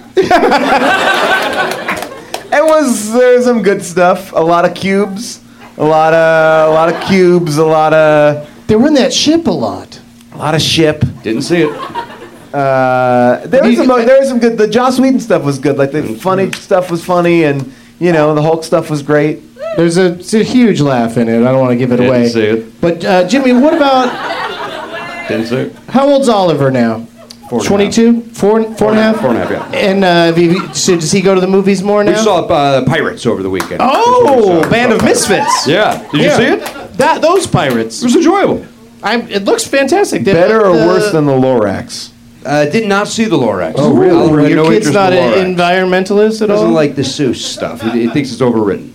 There's some good stuff. A lot of cubes. A lot of cubes. A lot of they were in that ship a lot. ship. Didn't see it. There was some good. The Joss Whedon stuff was good. Like the funny stuff was funny, and the Hulk stuff was great. It's a huge laugh in it. I don't want to give it Didn't away. see it. But Jimmy, what about Didn't see it. how old's Oliver now? 22? Four and a half? 4.5, yeah. And so does he go to the movies more now? We saw Pirates over the weekend. Oh, Band of Misfits. Yeah. Did you see it? Those Pirates. It was enjoyable. It looks fantastic. Better or worse than the Lorax? Did not see the Lorax. Oh, really? Oliver had Your no kid's interest not in the an Lorax. environmentalist at all? Doesn't like the Seuss stuff. He thinks it's overwritten.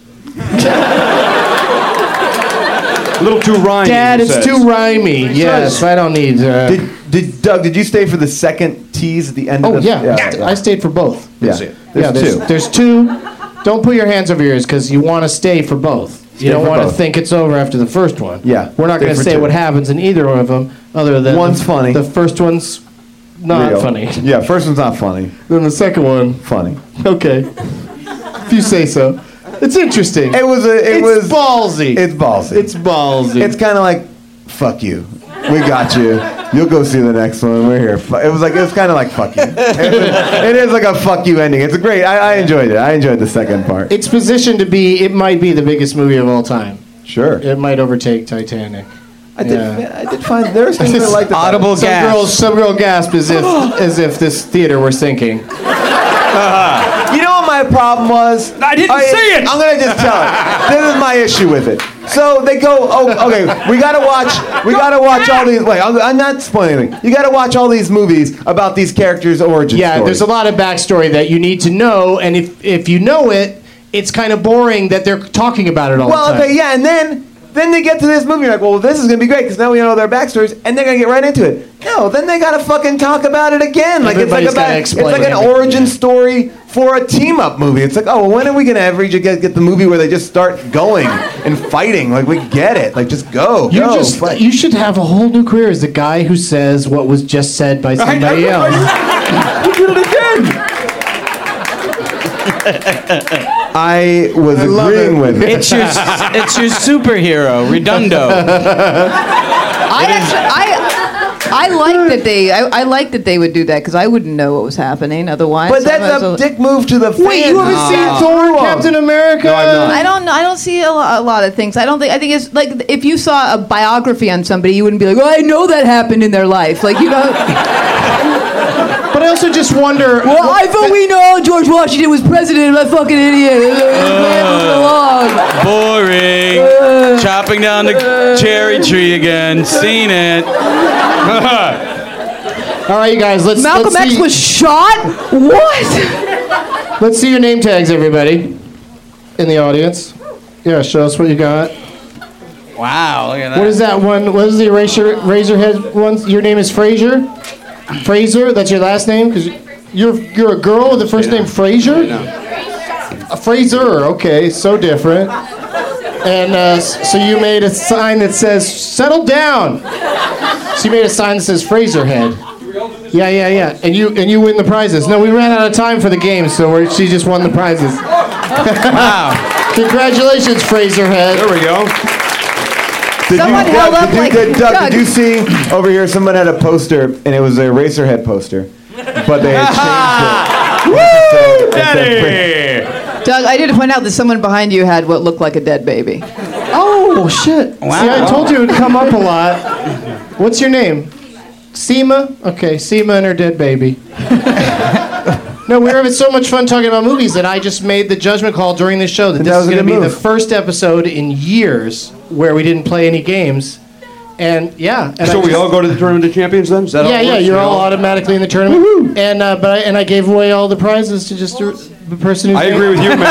A little too rhymey. Dad, he it's says. too rhymey. Yes, I don't need... Did Doug? Did you stay for the second tease at the end Oh of the... yeah. I stayed for both. Yeah. There's two. Don't put your hands over your ears because you want to stay for both. You don't want to think it's over after the first one. Yeah. We're not going to say what happens in either one of them other than one's funny. The first one's not Real. funny. Yeah, first one's not funny. Then the second one, funny. Okay. If you say so. It's interesting. It was ballsy. It's ballsy. It's ballsy. It's kind of like, fuck you. We got you. You'll go see the next one. We're here. It was kind of like fuck you. It is like a fuck you ending. It's a great. I enjoyed it. I enjoyed the second part. It's positioned to be. It might be the biggest movie of all time. Sure. It might overtake Titanic. I did find there was things I liked about audible it. gasp. Some girl gasped as if this theater were sinking. You know what my problem was? I didn't say it. I'm gonna just tell it. This is my issue with it. So they go, oh, okay, we gotta watch all these. Wait, I'm not spoiling anything. You gotta watch all these movies about these characters' origin stories. There's a lot of backstory that you need to know, and if you know it, it's kind of boring that they're talking about it all the time. Well, okay, yeah, and then they get to this movie, you're like, well, this is gonna be great because now we know their backstories, and they're gonna get right into it. No, then they gotta fucking talk about it again. Like it's like an origin story for a team-up movie. It's like, oh, well, when are we gonna ever get the movie where they just start going and fighting? Like we get it. Like just go. You should have a whole new career as the guy who says what was just said by somebody else. You did it again. I was agreeing with it. It's your superhero, Redundo. I like that they would do that because I wouldn't know what was happening otherwise. But that's a dick move to the fans. Wait, you haven't seen Thor and Captain America? No, I've not. I don't see a lot of things. I think it's like if you saw a biography on somebody, you wouldn't be like, oh, I know that happened in their life. Like you know. But I also just wonder. Well, I thought we know George Washington was president. I'm a fucking idiot. Boring. Chopping down the cherry tree again. Seen it. All right, you guys. Malcolm X was shot. What? Let's see your name tags, everybody, in the audience. Yeah, show us what you got. Wow, look at that. What is that one? What is the Razorhead one? Your name is Fraser? Fraser? That's your last name? Because you're a girl with the first name Fraser? Fraser, okay, so different. And so you made a sign that says, settle down. So you made a sign that says Fraserhead. Yeah. And you win the prizes. No, we ran out of time for the game, so she just won the prizes. Wow. Congratulations, Fraserhead. There we go. Doug, did you see over here someone had a poster and it was a Eraserhead poster, but they had changed it. Woo! Daddy! Doug, I did point out that someone behind you had what looked like a dead baby. Oh, shit. Wow. See, I told you it would come up a lot. What's your name? Seema? Okay, Seema and her dead baby. No, we were having so much fun talking about movies that I just made the judgment call during the show that this is going to be the first episode in years where we didn't play any games. And yeah. And so we all go to the Tournament of Champions then? Is that how it works? You're all automatically in the tournament. Woo-hoo. And I gave away all the prizes to just the person who. I agree with you, man.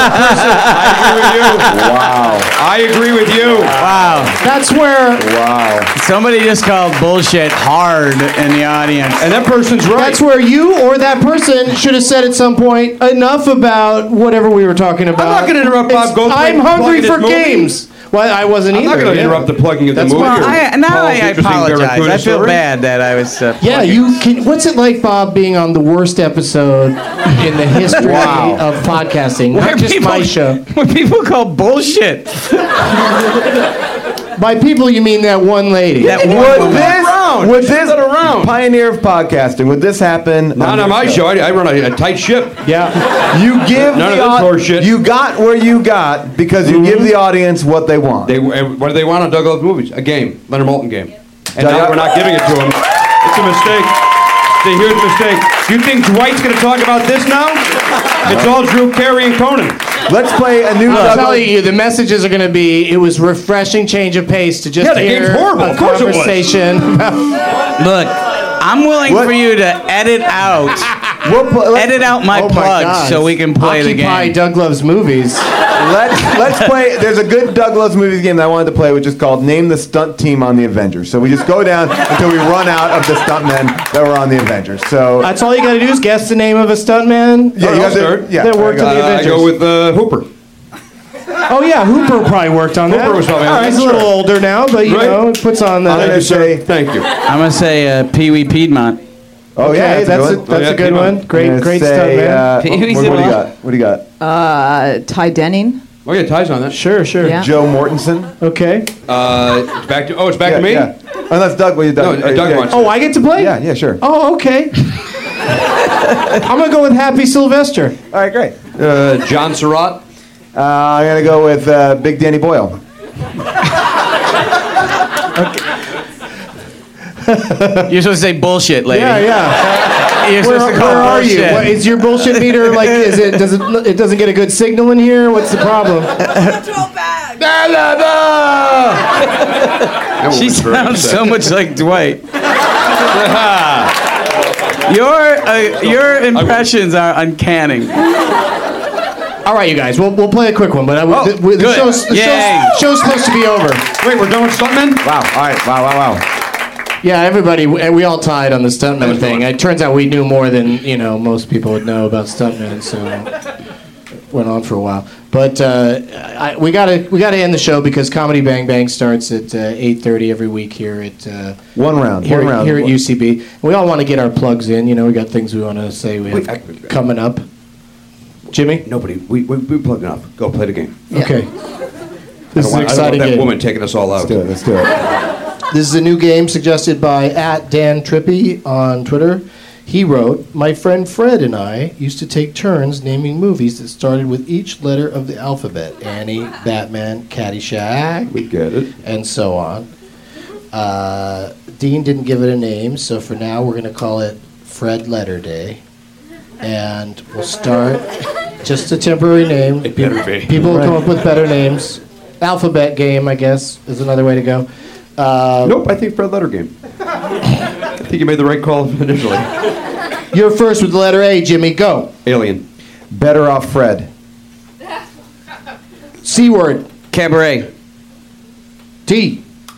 I agree with you. Wow. That's where. Wow. Somebody just called bullshit hard in the audience. And that person's right. That's where you or that person should have said at some point enough about whatever we were talking about. I'm not going to interrupt Bob Goldthwait. I'm hungry for games. Well, I wasn't either. I'm not going to interrupt the plugging of the movie. Well, I apologize. I feel bad that I was. Yeah, you can. What's it like, Bob, being on the worst episode in the history of podcasting? Not just my show. What people call bullshit. By people, you mean that one lady. Would this pioneer of podcasting? Would this happen? Not on my show. I run a tight ship. Yeah. You give none of this horse shit. You got where you got because you give the audience what they want. What do they want on Doug Loves Movies? A game, Leonard Maltin game. And now we're not giving it to them. It's a mistake. See, here's a mistake. You think Dwight's going to talk about this now? It's all Drew Carey and Conan. Let's play a new. I'm telling you, the messages are going to be. It was refreshing change of pace to just hear a conversation. Look, I'm willing for you to edit out Edit out my plugs so we can play the game. Occupy Doug Loves Movies. Let's play. There's a good Doug Loves Movies game that I wanted to play, which is called Name the Stunt Team on the Avengers. So we just go down until we run out of the stuntmen that were on the Avengers. So that's all you got to do is guess the name of a stuntman. Yeah, you got to. Yeah, that worked on the Avengers. I go with Hooper. Oh yeah, Hooper probably worked on that. Hooper was probably on that. He's a little older now, but you know, it puts on that. I'm gonna say thank you. I'm gonna say Pee Wee Piedmont. Oh okay, yeah, that's a good one. Great stuntman. What do you got? Ty Denning. Oh yeah, Ty's on that. Sure. Yeah. Joe Mortensen. Okay. It's back to me. Yeah. Oh, that's Doug. What you Doug? No, Doug wants. Oh, I get to play? Yeah, sure. Oh, okay. I'm gonna go with Happy Sylvester. All right, great. John Surratt. I'm gonna go with Big Danny Boyle. You're supposed to say bullshit, lady. Yeah. You're supposed to call where are bullshit. you? What, is your bullshit meter like? It doesn't get a good signal in here? What's the problem? She sounds so much like Dwight. Your impressions are uncanny. All right, you guys. We'll play a quick one, but the show's supposed to be over. Wait, we're done with stuntmen? Wow. All right. Wow. Yeah, everybody, we all tied on the stuntman thing. It turns out we knew more than most people would know about stuntmen, so it went on for a while. But we gotta end the show because Comedy Bang Bang starts at 8:30 every week here at one round here at UCB. We all want to get our plugs in. We got things we want to say coming up. Jimmy? Nobody. We plugged enough. Go play the game. Yeah. Okay. This is an exciting that game. woman taking us all out. Let's do it. This is a new game suggested by @DanTrippy on Twitter. He wrote, "My friend Fred and I used to take turns naming movies that started with each letter of the alphabet. Annie, Batman, Caddyshack." We get it. And so on. Dean didn't give it a name, so for now we're going to call it Fred Letter Day. And we'll start, just a temporary name. It better be. People will come up with better names. Alphabet game, I guess, is another way to go. Nope, I think Fred Letter Game. I think you made the right call initially. You're first with the letter A, Jimmy. Go. Alien. Better Off Fred. C word. Cabaret. T.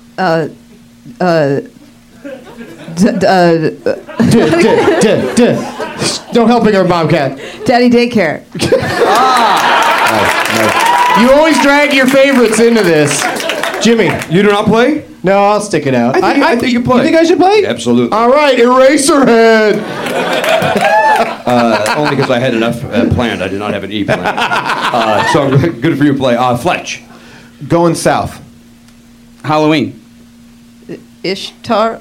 No helping her, Bobcat. Daddy Daycare. Nice. You always drag your favorites into this. Jimmy. You do not play? No, I'll stick it out. I think you play. You think I should play? Yeah, absolutely. All right, Eraserhead. Only because I had enough planned. I did not have an E planned. So good for you to play. Fletch. Going South. Halloween. Ishtar.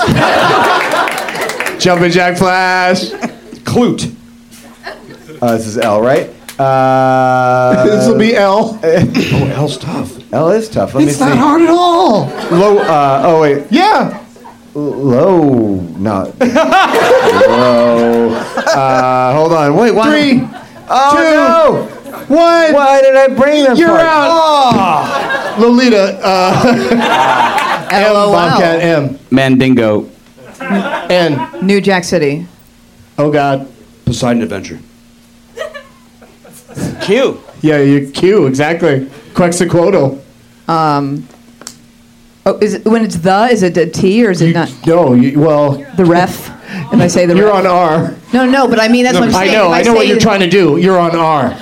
Jumpin' Jack Flash. Clute. This is L, right? This will be L. Oh, L's tough. L is tough. Let me It's see. not hard at all. Low. Oh wait. Yeah. Low. No. Low. Hold on. Wait. Why? 3, Oh 2, no. 1. Why did I bring them? You're part? out. Lolita. M. LOL. Bobcat M. Mandingo. N. New Jack City. Oh God. Poseidon Adventure. Q. Yeah, you Q exactly. Quetzalcoatl. Is it when it's is it a T or is it not? No. Well. The ref. If I say the You're ref. on R. No, but I mean that's what I'm saying. I know what you're trying to do. You're on R.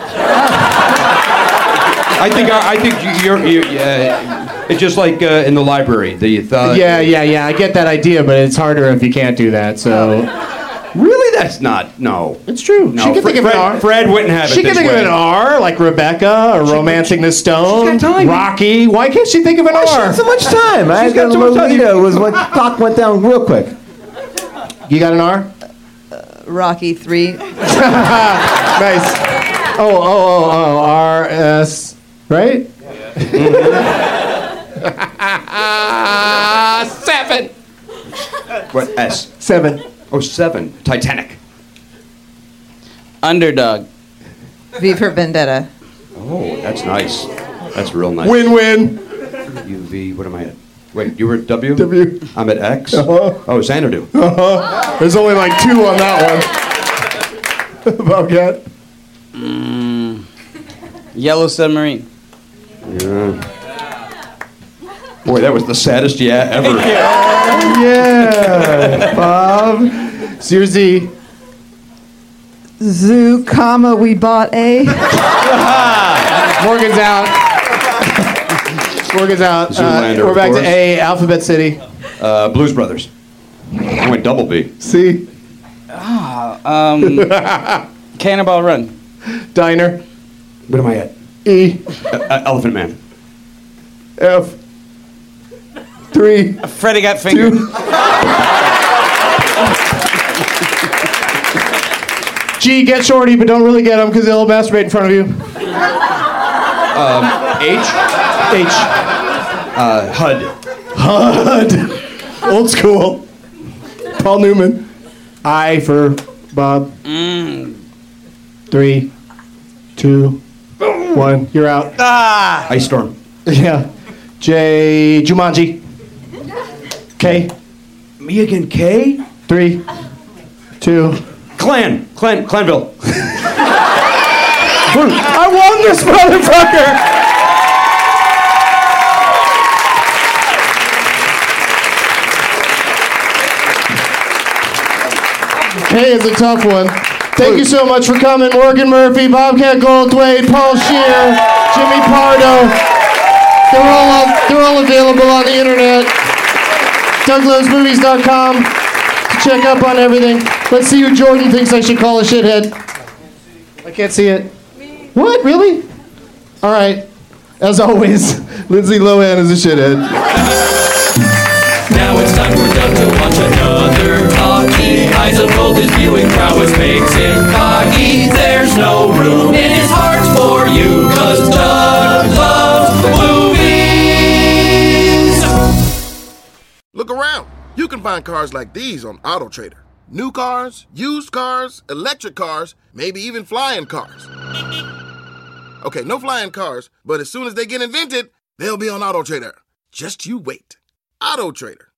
I think you're it's just like in the library. Yeah. I get that idea, but it's harder if you can't do that. So. Really, that's not. No. It's true. No, She can think of an R. Fred wouldn't have it She can this think of way. an R, like Rebecca, or Romancing the Stone. She's got time. Rocky. Why can't she think of an She R? had so much time. I She's got got so much time. Lolita. Was when clock went down real quick. You got an R? Rocky 3. Nice. Oh. R-S. Right? 7. What S? 7. Oh, 7. Titanic. Underdog. V for Vendetta. Oh, that's nice. That's real nice. Win-win. UV. What am I at? Wait, you were at W? W. I'm at X? Uh-huh. Oh, Xanadu. There's only like 2 on that one. Bobcat. Yellow Submarine. Boy, that was the saddest yeah ever. Yeah, Bob. Sears Z. Zoo, comma, we bought a. Morgan's out. Morgan's out. Zoolander, We're back of to course. A, Alphabet City. Blues Brothers. I went double B. C, Cannonball Run. Diner. What am I at? E, Elephant Man. F, 3, Freddy Got Fingered. 2. G, get shorty, but don't really get him because they'll masturbate in front of you. H. H, HUD. HUD. Old school. Paul Newman. I for Bob. 3, 2, 1. You're out. Ice Storm. Yeah. J, Jumanji. K, Me again, K? 3, 2. Clanville. I won this motherfucker! Hey, it's a tough one. Thank you so much for coming. Morgan Murphy, Bobcat Goldthwait, Paul Scheer, Jimmy Pardo. They're all available on the internet. DougLovesMovies.com to check up on everything. Let's see who Jordan thinks I should call a shithead. I can't see it. What? Really? All right. As always, Lindsay Lohan is a shithead. Now it's time for Doug to watch another talkie. Eyes of gold, his viewing prowess makes him cocky. There's no room in his heart for you, 'cause Doug loves movies. Look around. You can find cars like these on AutoTrader. New cars, used cars, electric cars, maybe even flying cars. Okay, no flying cars, but as soon as they get invented, they'll be on AutoTrader. Just you wait. AutoTrader.